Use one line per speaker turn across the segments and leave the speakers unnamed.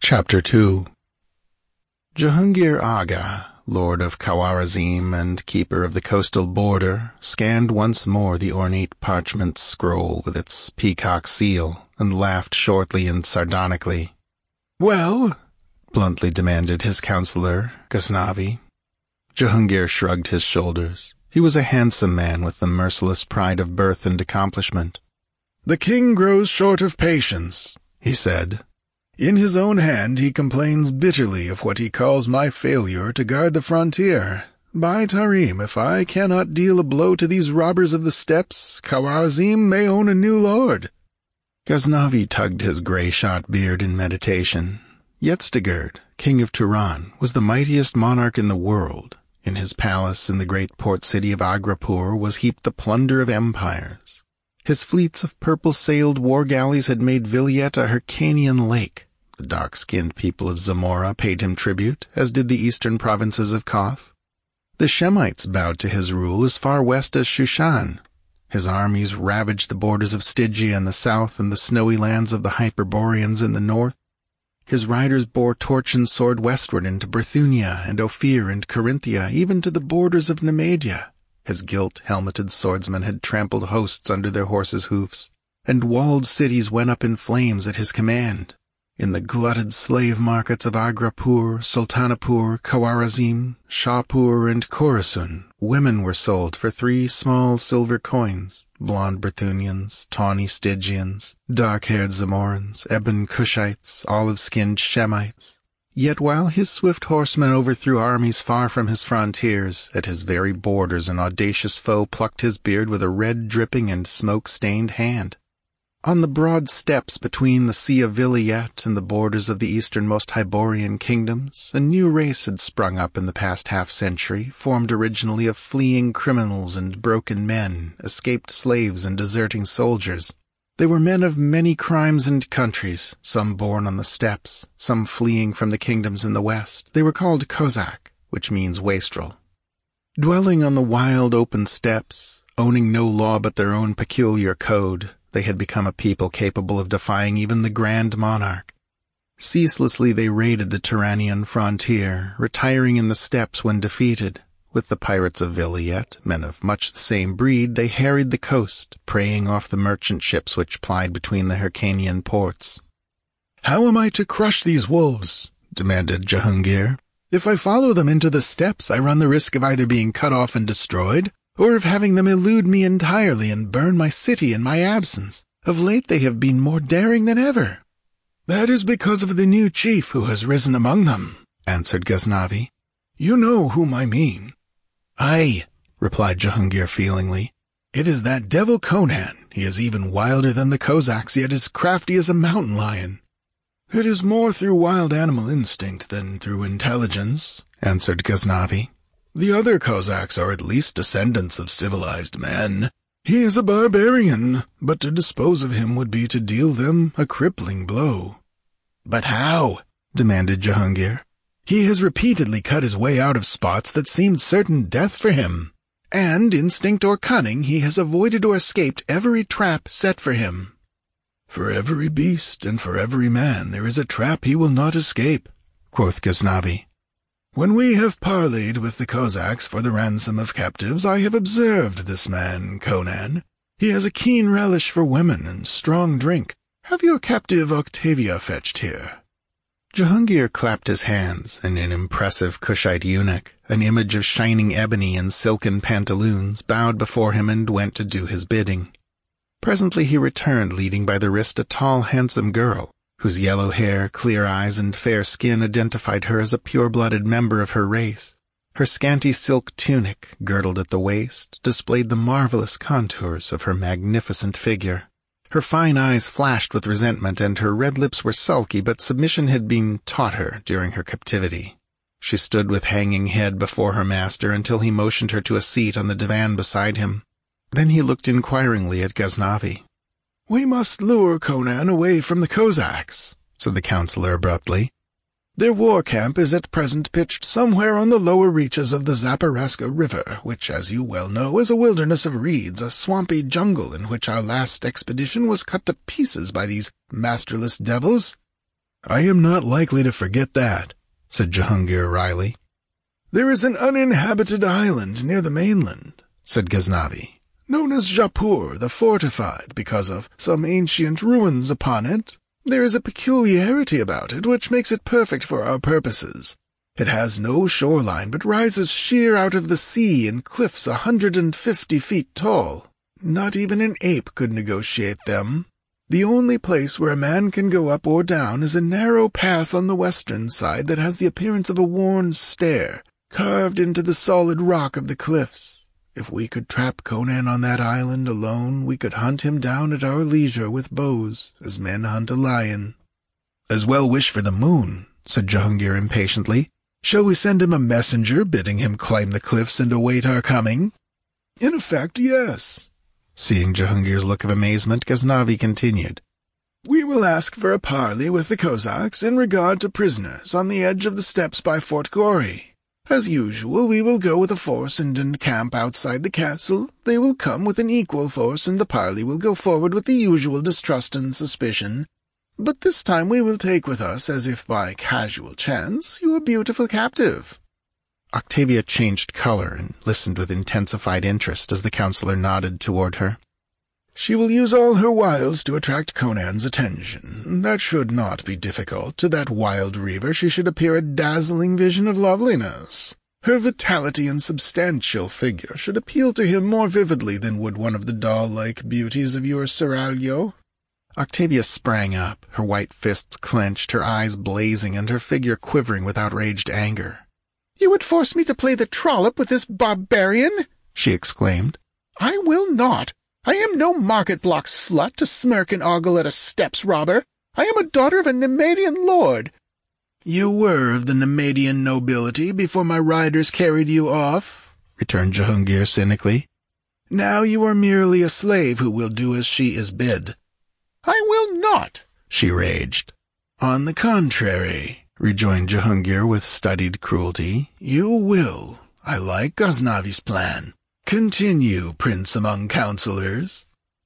Chapter 2. Jahangir Aga, lord of Khawarazm and keeper of the coastal border, scanned once more the ornate parchment scroll with its peacock seal, and laughed shortly and sardonically. "Well?" bluntly demanded his counselor, Ghaznavi. Jahangir shrugged his shoulders. He was a handsome man with the merciless pride of birth and accomplishment. "The king grows short of patience," he said. "In his own hand he complains bitterly of what he calls my failure to guard the frontier. By Tarim, if I cannot deal a blow to these robbers of the steppes, Khawarazm may own a new lord." Ghaznavi tugged his grey-shot beard in meditation. Yezdegerd, king of Turan, was the mightiest monarch in the world. In his palace in the great port city of Agrapur was heaped the plunder of empires. His fleets of purple-sailed war galleys had made Vilayet a Hyrcanian lake. The dark-skinned people of Zamora paid him tribute, as did the eastern provinces of Koth. The Shemites bowed to his rule as far west as Shushan. His armies ravaged the borders of Stygia in the south and the snowy lands of the Hyperboreans in the north. His riders bore torch and sword westward into Bithynia and Ophir and Corinthia, even to the borders of Nemedia. His gilt, helmeted swordsmen had trampled hosts under their horses' hoofs, and walled cities went up in flames at his command. In the glutted slave markets of Agrapur, Sultanapur, Khawarazm, Shahpur, and Khorasun, women were sold for 3 small silver coins, blonde Bithynians, tawny Stygians, dark-haired Zamorans, ebon Cushites, olive-skinned Shemites. Yet while his swift horsemen overthrew armies far from his frontiers, at his very borders an audacious foe plucked his beard with a red-dripping and smoke-stained hand. On the broad steppes between the Sea of Vilayet and the borders of the easternmost Hyborian kingdoms, a new race had sprung up in the past half-century, formed originally of fleeing criminals and broken men, escaped slaves and deserting soldiers. They were men of many crimes and countries, some born on the steppes, some fleeing from the kingdoms in the west. They were called Kozak, which means wastrel. Dwelling on the wild open steppes, owning no law but their own peculiar code, they had become a people capable of defying even the Grand Monarch. Ceaselessly they raided the Turanian frontier, retiring in the steppes when defeated. With the pirates of Vilayet, men of much the same breed, they harried the coast, preying off the merchant ships which plied between the Hyrcanian ports. "How am I to crush these wolves?" demanded Jahangir. "If I follow them into the steppes, I run the risk of either being cut off and destroyed, or of having them elude me entirely and burn my city in my absence. Of late they have been more daring than ever." "That is because of the new chief who has risen among them," answered Ghaznavi. "You know whom I mean." "Aye," replied Jahangir feelingly. "It is that devil Conan. He is even wilder than the Kozaks, yet as crafty as a mountain lion." "It is more through wild animal instinct than through intelligence," answered Ghaznavi. "The other Kozaks are at least descendants of civilized men. He is a barbarian, but to dispose of him would be to deal them a crippling blow." "But how?" demanded Jahangir. "He has repeatedly cut his way out of spots that seemed certain death for him, and, instinct or cunning, he has avoided or escaped every trap set for him." "For every beast and for every man there is a trap he will not escape," quoth Ghaznavi. "When we have parleyed with the Kozaks for the ransom of captives, I have observed this man, Conan. He has a keen relish for women and strong drink. Have your captive Octavia fetched here." Jahangir clapped his hands, and an impressive Cushite eunuch, an image of shining ebony and silken pantaloons, bowed before him and went to do his bidding. Presently he returned, leading by the wrist a tall, handsome girl, whose yellow hair, clear eyes, and fair skin identified her as a pure-blooded member of her race. Her scanty silk tunic, girdled at the waist, displayed the marvelous contours of her magnificent figure. Her fine eyes flashed with resentment, and her red lips were sulky, but submission had been taught her during her captivity. She stood with hanging head before her master until he motioned her to a seat on the divan beside him. Then he looked inquiringly at Ghaznavi. "We must lure Conan away from the Kozaks," said the counselor abruptly. "Their war camp is at present pitched somewhere on the lower reaches of the Zaparaska River, which, as you well know, is a wilderness of reeds, a swampy jungle in which our last expedition was cut to pieces by these masterless devils." I am not likely to forget that, said Jahangir wryly. There is an uninhabited island near the mainland, said Ghaznavi, known as Jaipur the Fortified because of some ancient ruins upon it. There is a peculiarity about it which makes it perfect for our purposes. It has no shoreline but rises sheer out of the sea in cliffs 150 feet tall. Not even an ape could negotiate them. The only place where a man can go up or down is a narrow path on the western side that has the appearance of a worn stair, carved into the solid rock of the cliffs. If we could trap Conan on that island alone, we could hunt him down at our leisure with bows, as men hunt a lion. As well wish for the moon, said Jahangir impatiently. Shall we send him a messenger bidding him climb the cliffs and await our coming? In effect, yes. Seeing Jahangir's look of amazement, Ghaznavi continued. We will ask for a parley with the Cossacks in regard to prisoners on the edge of the steppes by Fort Gori. As usual, we will go with a force and encamp outside the castle. They will come with an equal force, and the parley will go forward with the usual distrust and suspicion. But this time we will take with us, as if by casual chance, your beautiful captive. Octavia changed color and listened with intensified interest as the counselor nodded toward her. She will use all her wiles to attract Conan's attention. That should not be difficult. To that wild reaver she should appear a dazzling vision of loveliness. Her vitality and substantial figure should appeal to him more vividly than would one of the doll-like beauties of your seraglio. Octavia sprang up, her white fists clenched, her eyes blazing, and her figure quivering with outraged anger. "You would force me to play the trollop with this barbarian?" she exclaimed. "I will not. I am no market-block slut to smirk and ogle at a steppes robber. I am a daughter of a Nemedian lord." "You were of the Nemedian nobility before my riders carried you off," returned Jahangir cynically. "Now you are merely a slave who will do as she is bid." "I will not," she raged. "On the contrary," rejoined Jahangir with studied cruelty, "you will. I like Ghaznavi's plan. Continue, prince among counselors."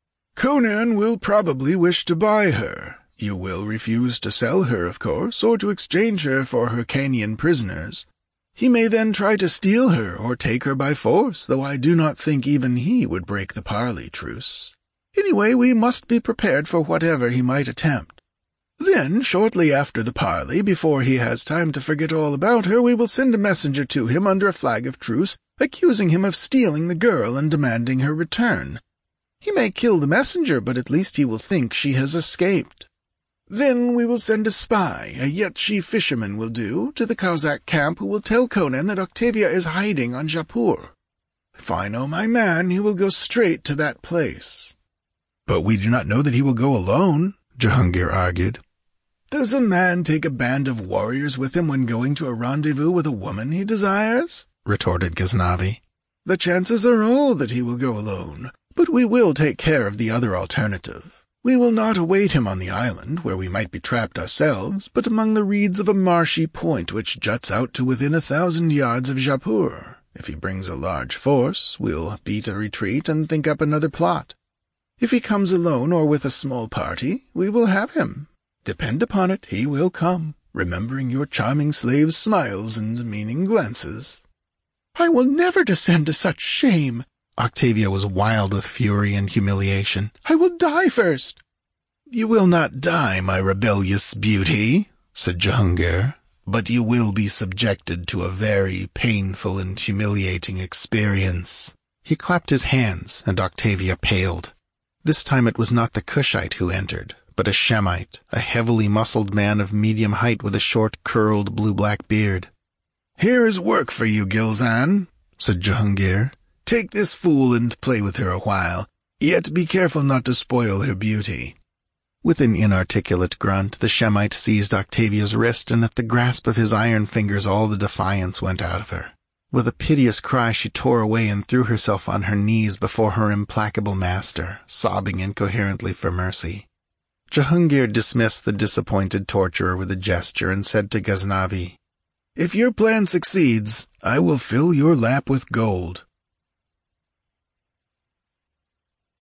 "Conan will probably wish to buy her. You will refuse to sell her, of course, or to exchange her for Hyrcanian prisoners. He may then try to steal her or take her by force, though I do not think even he would break the parley truce. Anyway, we must be prepared for whatever he might attempt. Then, shortly after the parley, before he has time to forget all about her, we will send a messenger to him under a flag of truce, accusing him of stealing the girl and demanding her return. He may kill the messenger, but at least he will think she has escaped. Then we will send a spy, a Yetshi fisherman will do, to the Cossack camp, who will tell Conan that Octavia is hiding on Jaipur. If I know my man, he will go straight to that place." "But we do not know that he will go alone," Jahangir argued. "Does a man take a band of warriors with him when going to a rendezvous with a woman he desires?" retorted Ghaznavi. "The chances are all that he will go alone, but we will take care of the other alternative. We will not await him on the island, where we might be trapped ourselves, but among the reeds of a marshy point which juts out to within 1,000 yards of Jaipur. If he brings a large force, we'll beat a retreat and think up another plot. If he comes alone or with a small party, we will have him. Depend upon it, he will come, remembering your charming slave's smiles and meaning glances." "I will never descend to such shame." Octavia was wild with fury and humiliation. "I will die first." "You will not die, my rebellious beauty," said Jahangir, "but you will be subjected to a very painful and humiliating experience." He clapped his hands, and Octavia paled. This time it was not the Cushite who entered, but a Shemite, a heavily muscled man of medium height with a short, curled, blue-black beard. "Here is work for you, Gilzan," said Jahangir. "Take this fool and play with her a while, yet be careful not to spoil her beauty." With an inarticulate grunt, the Shemite seized Octavia's wrist, and at the grasp of his iron fingers all the defiance went out of her. With a piteous cry she tore away and threw herself on her knees before her implacable master, sobbing incoherently for mercy. Jahangir dismissed the disappointed torturer with a gesture and said to Ghaznavi, "If your plan succeeds, I will fill your lap with gold.